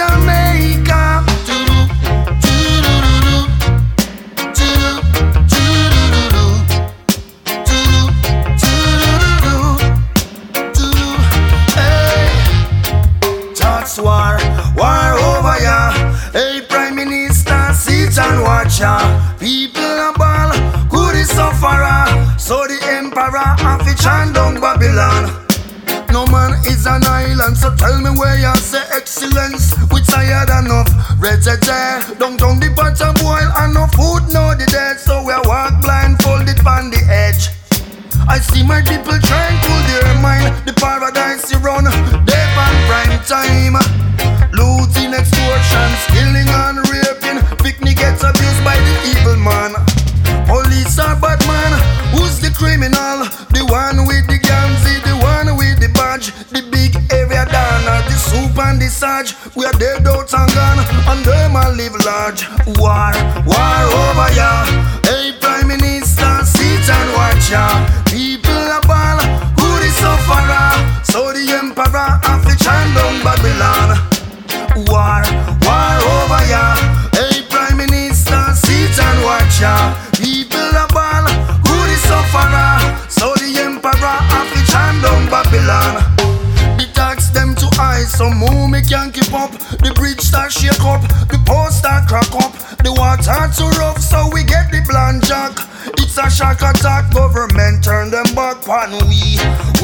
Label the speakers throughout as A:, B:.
A: Jamaica. War over ya. Hey, Prime Minister, sit and watch ya. People a ball, good is sufferer. So the emperor have to chant down Babylon. No man is an island, so tell me where you say excellence. We tired enough, red don't the butter boil and no food, no the dead. So we walk blindfolded on the edge. I see my people trying to cool their mind. The paradise you run, they on prime time. Looting, extortion, killing and raping. Picnic gets abused by the evil man. Police are bad man. Who's the criminal? The one with the Gamzi, the one with the badge. The big area diner, the soup and the sarge. We are dead out and gone, and them a live large. War over ya. Hey, Prime Minister, sit and watch ya. People are ball, who the sufferer. So the emperor have to chant down Babylon. War over ya. Hey, Prime Minister, sit and watch ya. People are ball, who the sufferer. So the emperor have to chant down Babylon. The tax them to ice, so move me can't keep up. The bridge start shake up, the post start crack up. The water too rough, so we get the blind jack. It's a shock attack, government turn them back on we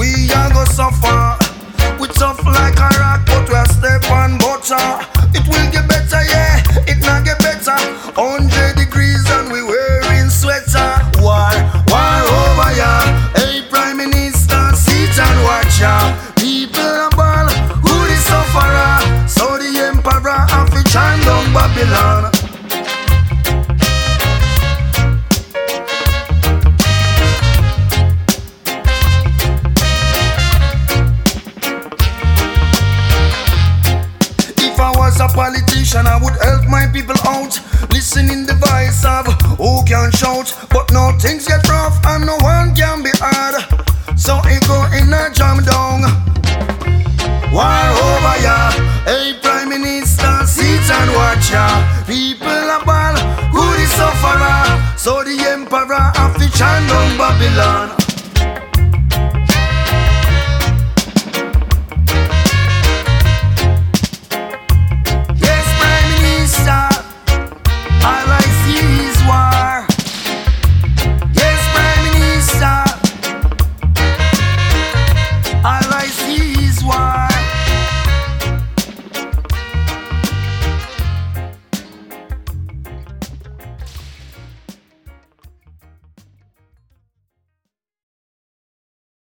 A: a go suffer. We tough like a rock, but we a step on butter. It will get better, yeah, it not get better. 100 degrees and we wearing sweater. War over ya. Hey, Prime Minister, sit and watch ya. People are ball, who the sufferer. So the emperor have to chant down Babylon. As a politician, I would help my people out. Listening the voice of who can shout. But now things get rough and no one can be hard. So it go in a jam down. War over ya. Hey, Prime Minister, sit and watch ya. People are ball, who the sufferer. So the emperor have to chant down Babylon.